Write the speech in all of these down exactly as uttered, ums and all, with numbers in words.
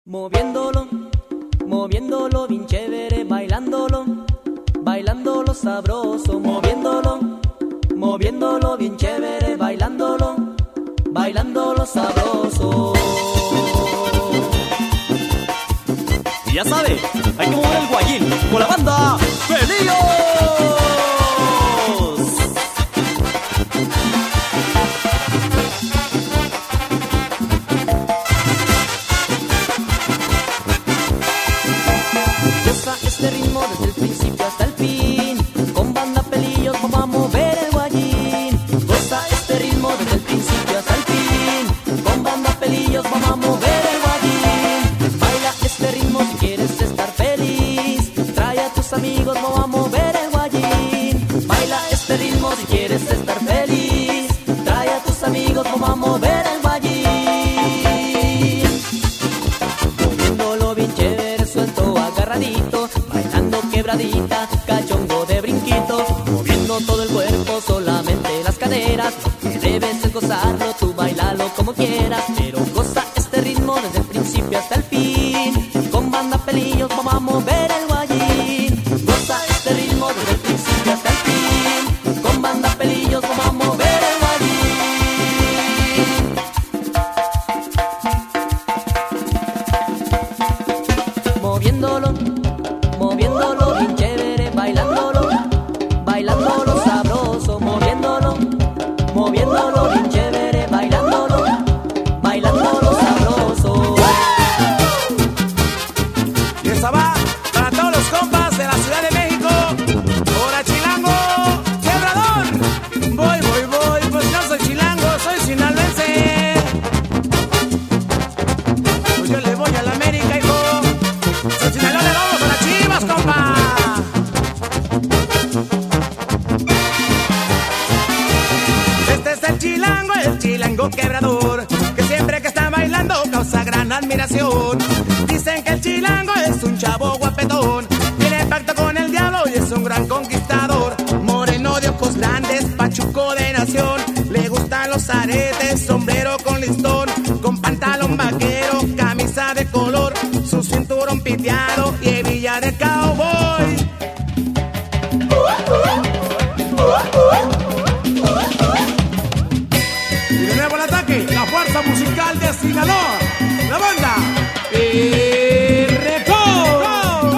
Moviéndolo, moviéndolo bien chévere, bailándolo, bailándolo sabroso, moviéndolo, moviéndolo bien chévere, bailándolo, bailándolo sabroso. Y ya sabe, hay que mover el guayín con la banda Pelillos. Este ritmo desde el principio hasta el fin, con banda Pelillos vamos a mover el guayín. Goza este ritmo desde el principio hasta el fin, con banda Pelillos vamos a mover el guayín. Baila este ritmo si quieres estar feliz, trae a tus amigos, vamos a mover el guayín. Baila este ritmo si quieres estar feliz, trae a tus amigos, vamos a mover el guayín. Moviéndolo bien chévere, suelto, agarradito, quebradita, cachongo de brinquito, moviendo todo el cuerpo, solamente las caderas. Que debes es gozarlo, tú bailalo como quieras, pero goza este ritmo desde el principio hasta el fin. Con banda Pelillos vamos a mover el guayín. Goza este ritmo desde el principio hasta el fin. Con banda Pelillos vamos a mover el guayín. Moviéndolo, moviéndolo bien chévere, bailándolo, bailándolo sabroso, moviéndolo, moviéndolo bien chévere, bailándolo, bailándolo sabroso. Y esa va para todos los compas de la Ciudad de México, hola Chilango, quebrador. Voy, voy, voy, pues no soy chilango, soy sinaloense. Pues yo le voy a la América, hijo. Soy Sinaloa, le vamos a las Chivas, compa. Este es el chilango, el chilango quebrador, que siempre que está bailando causa gran admiración. Dicen que el chilango es un chavo guapetón, tiene pacto con el diablo y es un gran conquistador. Moreno de ojos grandes, pachuco de nación, le gustan los aretes, sombrero con listón, con pantalón vaquero, camisa de color, su cinturón piteado y hebilla de cowboy. Y de nuevo el ataque, la fuerza musical de Sinaloa, la banda El Recodo.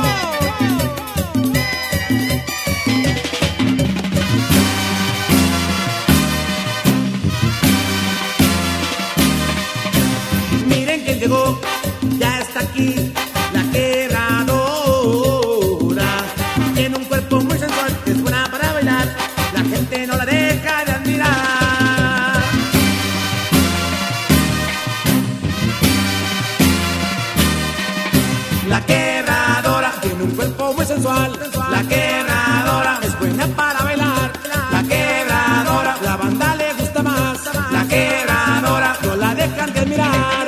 Miren quién llegó, ya está aquí, la quebradora. Tiene un cuerpo muy sensual, es buena para bailar, la gente no la deja de admirar. La quebradora tiene un cuerpo muy sensual, la quebradora es buena para bailar, la quebradora, la banda le gusta más, la quebradora no la dejan de admirar.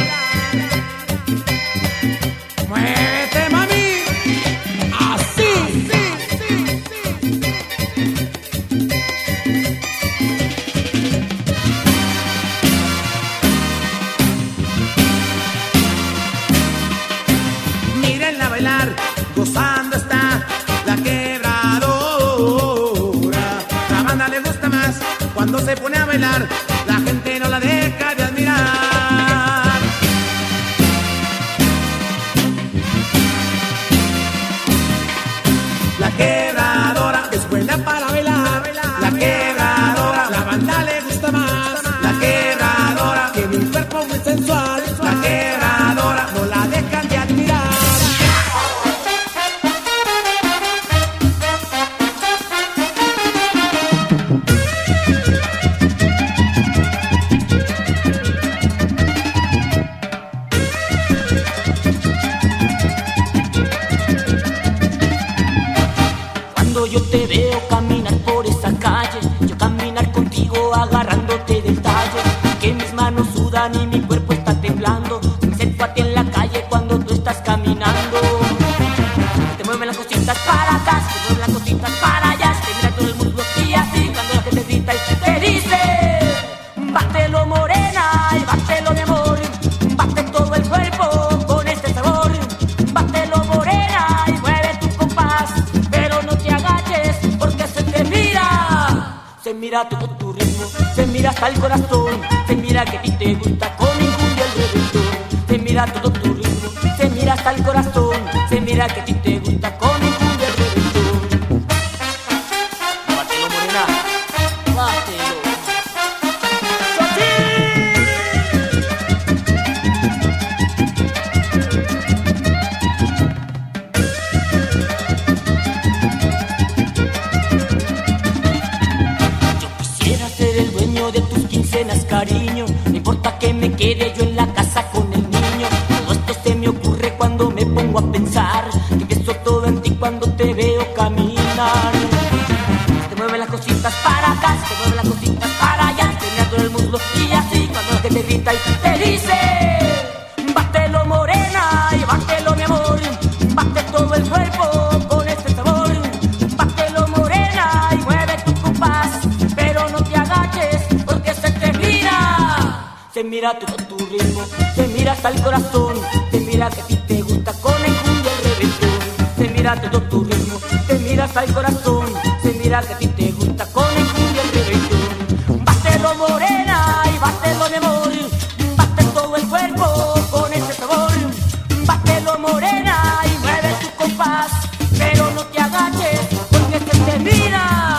Muévete, mami, así. Mírenla bailar, gozando está la quebradora. La banda le gusta más cuando se pone a bailar, la gente no la deja de admirar. La quebradora es buena para bailar, la quebradora, la banda le gusta más, la quebradora tiene un cuerpo muy sensual, la quebradora no la dejan de admirar. Cuando yo te veo caminar por esa calle, yo caminar contigo agarrándote del tallo, que mis manos sudan y mi cuerpo está temblando, me siento a ti en la calle cuando tú estás caminando. Te mueven las cositas para atrás, te mueven las cositas para allá, te mira todo el mundo y así cuando la gente grita y te dice bátelo morena y bátelo mi amor, bate todo el cuerpo con mira todo tu ritmo, se mira hasta el corazón, se mira que a ti te gusta con el cumbia el reventón. Se mira todo tu ritmo, se mira hasta el corazón, se mira que a ti te gusta con el cumbia el reventón. Bátelo, morena, bátelo. De tus quincenas, cariño, no importa que me quede yo en la casa con el niño. Todo esto se me ocurre cuando me pongo a pensar que pienso todo en ti cuando te veo caminar. Te mueven las cositas para acá, te mueven las cositas para allá, te mirando el muslo y así cuando la gente grita y te dice: bátelo, morena, y bátelo, mi amor, bate todo el cuerpo con este sabor. Bátelo, morena, y mueve tu compás, pero no te agaches. Se mira todo tu ritmo, se mira hasta el corazón, se mira que a ti te gusta con el cumbia el reventón. Se mira todo tu ritmo, se mira hasta el corazón, se mira que a ti te gusta con el cumbia el reventón. Bátelo, morena, y bátelo, mi amor, bate todo el cuerpo con ese sabor. Bátelo, morena, y mueve tu compás, pero no te agaches porque se te mira.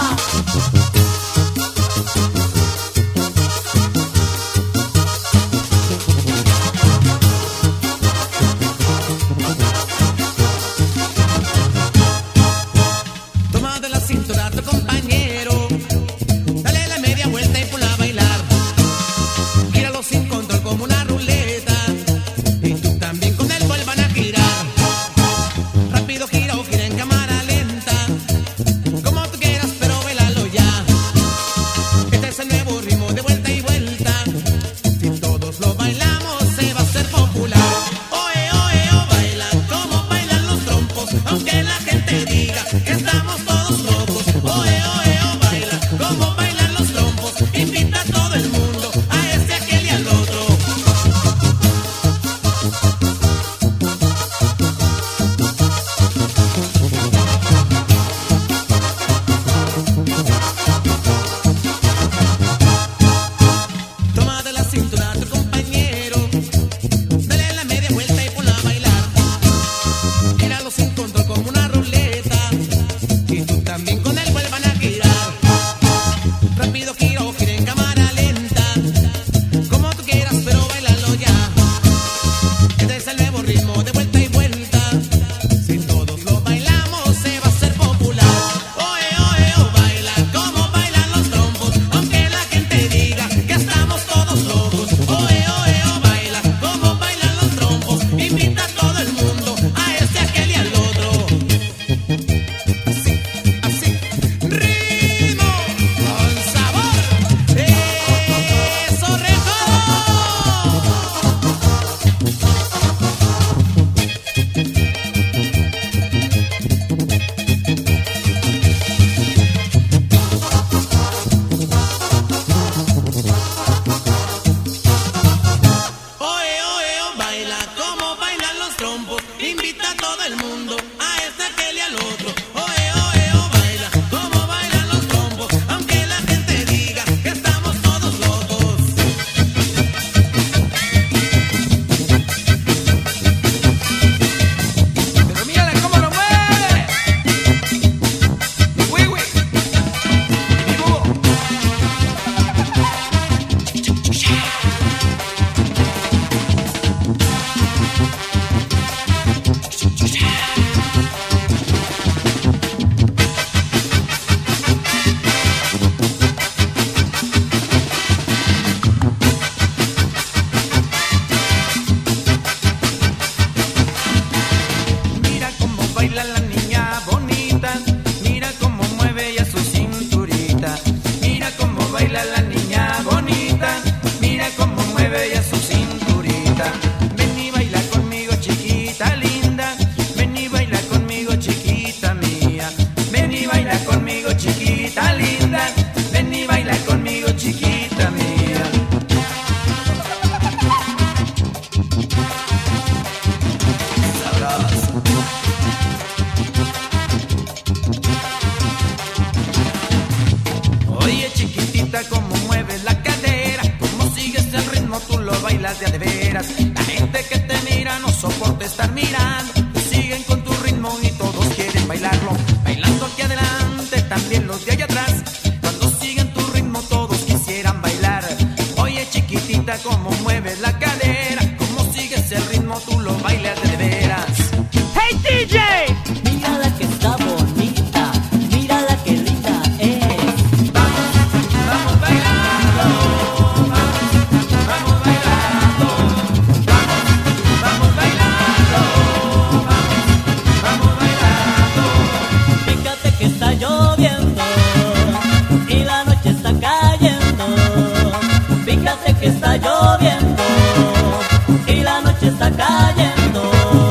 te están mirando, siguen con tu ritmo y todos quieren bailarlo. Bailando aquí adelante, también los de allá atrás. Cuando siguen tu ritmo todos quisieran bailar. Oye chiquitita, cómo mueves la cadera, cómo sigues el ritmo, tú lo bailas de veras. ¡Hey D J! Mírala que está bonita, mírala que linda es. Vamos, vamos bailando, vamos, vamos bailando, vamos, vamos bailando, vamos, vamos bailando. Fíjate que está lloviendo y la noche está cayendo. Fíjate que está lloviendo y la noche está cayendo.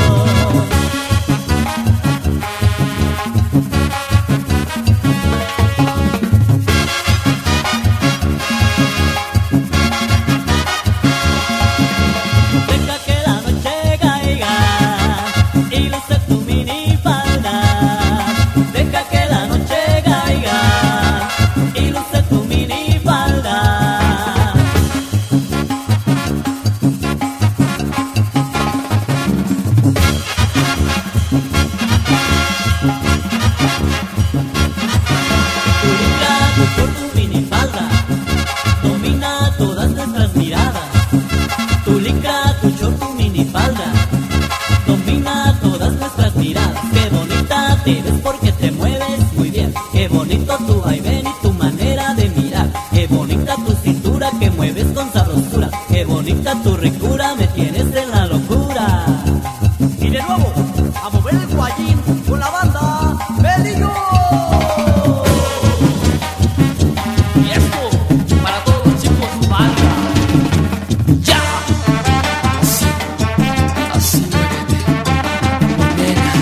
Deja que la noche caiga y luce tu minifalda. Deja que la noche caiga y luce tu minifalda. Tu linda por tu minifalda domina todas nuestras miradas. Tu licra, tu short, tu minifalda domina todas nuestras miradas. Qué bonita te ves porque te mueves muy bien. Qué bonito tu vaivén y tu manera de mirar. Qué bonita tu cintura que mueves con sabrosura. Qué bonita tu ricura, me tienes en la locura. Y de nuevo, a mover el guayín con la banda Pelillos. Y esto para todos los chicos barra. ¡Ya! Así, así muévete, nena.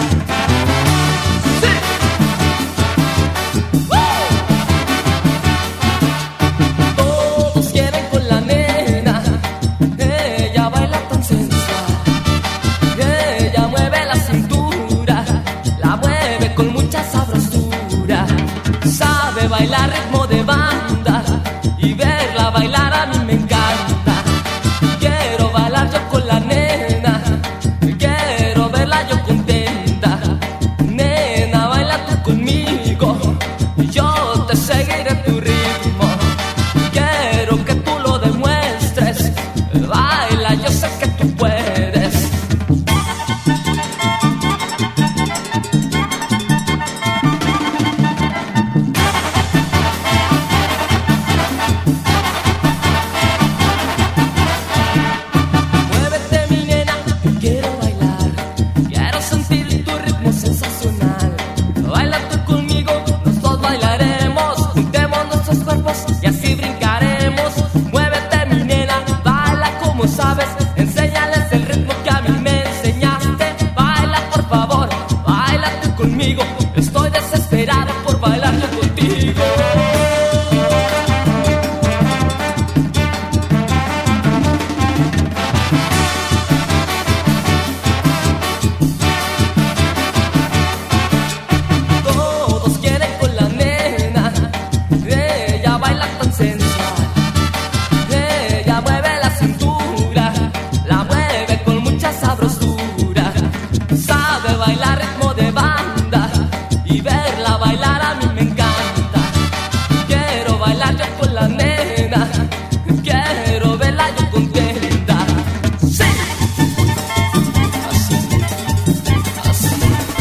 Todos quieren con la nena, ella baila tan sensual. Ella mueve la cintura, la mueve con mucha sabrosura. Sabe bailar ritmo de banda y verla bailar a mí me encanta. Quiero bailar yo con la nena, quiero verla yo contenta. Nena, baila tú conmigo y yo te seguiré tu ritmo. Quiero que tú lo demuestres, baila, yo sé que tú puedes. Muévete mi nena, que quiero bailar, quiero sentir tu ritmo sensacional. Baila tú conmigo, los dos bailaremos, juntemos nuestros cuerpos y así brincaremos. Muévete mi nena, baila como sabes, enséñales el ritmo que a mí me enseñaste. Baila por favor, baila tú conmigo, estoy desesperado por bailar yo contigo. Todos quieren con la nena, ella baila tan sensual. Ella mueve la cintura, la mueve con mucha sabrosura. Sabe bailar ritmo de banda y verla bailar a mí me encanta. Quiero bailar yo con la nena, quiero verla yo contenta. ¡Sí! Así, así.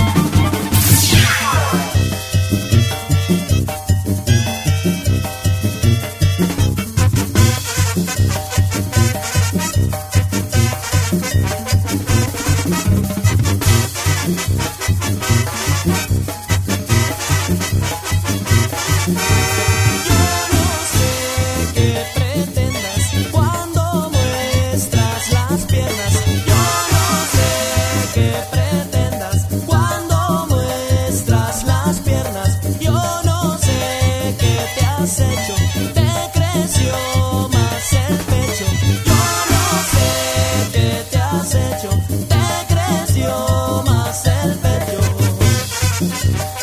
¿Qué pretendas cuando muestras las piernas? Yo no sé qué pretendas cuando muestras las piernas. Yo no sé qué te has hecho, te creció más el pecho. Yo no sé qué te has hecho, te creció más el pecho.